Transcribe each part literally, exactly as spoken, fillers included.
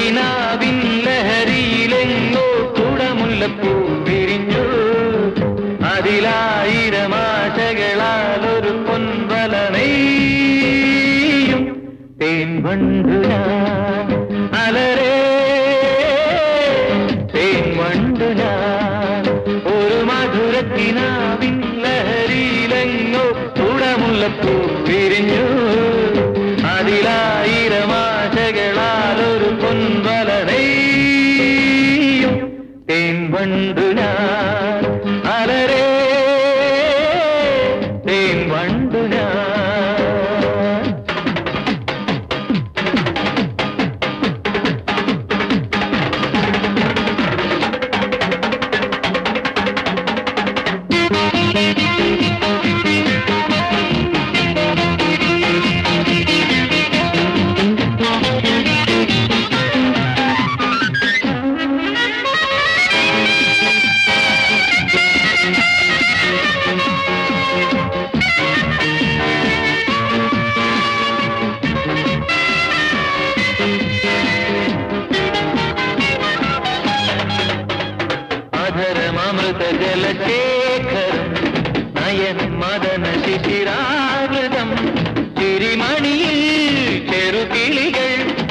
മധുരക്കിനാവിൻ ലഹരിയിലെങ്ങോ കുടമുല്ലപ്പൂ വിരിഞ്ഞു. അതിലായിരം ആശകളാൽ ഒരു പൊൻവല നെയ്യും തേൻവണ്ടു ഞാൻ അലരേ തേൻവണ്ടു ഞാൻ. ഒരു മധുരക്കിനാവിൻ ലഹരിയിലെങ്ങോ കുടമുല്ലപ്പൂ വിരിഞ്ഞു. അതിലായിരം ആശകളാൽ ഒരു പൊൻവല നെയ്യും തേൻവണ്ടു ഞാൻ അലരേ തേൻവണ്ടു ഞാൻ. അധരമൃത ജലശേഖരം നയന മദന ശിശിരാകൃതം ചിരിമണിയിൽ ചെറുകിളികൾ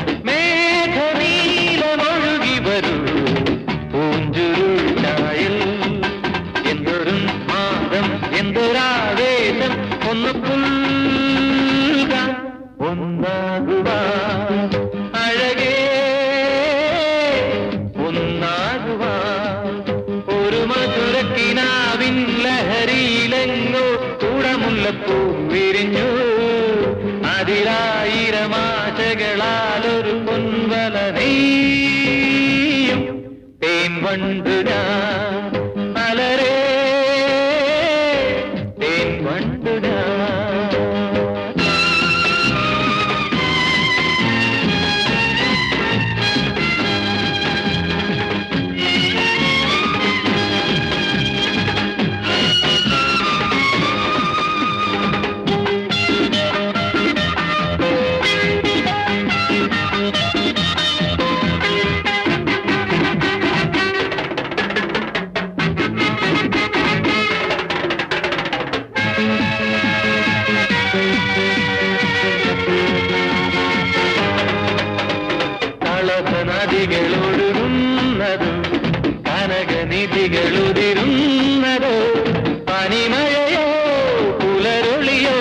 മേഘനീലമൊഴുകി വരൂ പൂഞ്ചുരുട്ടായിൽ. എന്തൊരു മാതം എന്തൊരാവേശം ഒന്ന് പുൽകാൻ ഒന്നാകുവാൻ അഴകേ ഒന്നാകുവാൻ. ഒരു മധുരക്കിനാവിൻ ലഹരിയിലെങ്ങോ കുടമുല്ലപ്പൂ വിരിഞ്ഞു. അതിലായിരം ആശകളാൽ ഒരു പൊൻവല നെയ്യും തേൻവണ്ടു ഞാൻ അലരേ തേൻവണ്ടു ഞാൻ. നദികളൊഴുകുന്നതോ കനകനിധികളുതിരുന്നതോ പനിമഴയോ പുലരൊളിയോ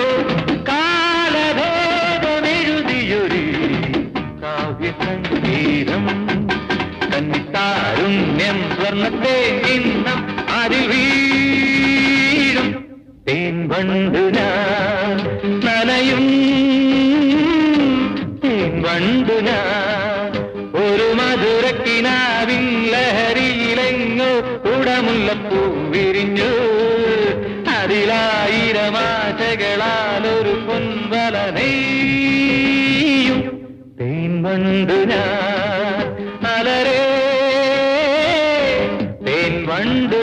കാലഭേദമെഴുതിയൊരു കാവ്യസംഗീതം. കന്നിത്താരുണ്യം സ്വർണ്ണത്തെ ഇന്നും അതിൽ വീഴും തേൻവണ്ടു ഞാൻ നനയും തേൻവണ്ടു ഞാൻ. ഒരു മധുരക്കിനാവിൻ ലഹരിയിലെങ്ങോ കുടമുല്ലപ്പൂ വിരിഞ്ഞു. അതിലായിരം ആശകളാൽ ഒരു പൊൻവല നെയ്യും തേൻവണ്ടു ഞാൻ അലരേ തേൻവണ്ടു